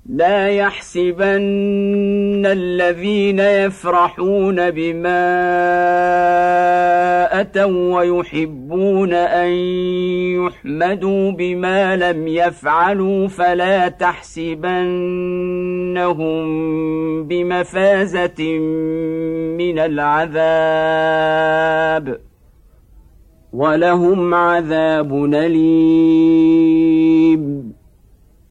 لا يحسبن الذين يفرحون بما أتوا ويحبون أن يحمدوا بما لم يفعلوا فلا تحسبنهم بمفازة من العذاب ولهم عذاب أليم.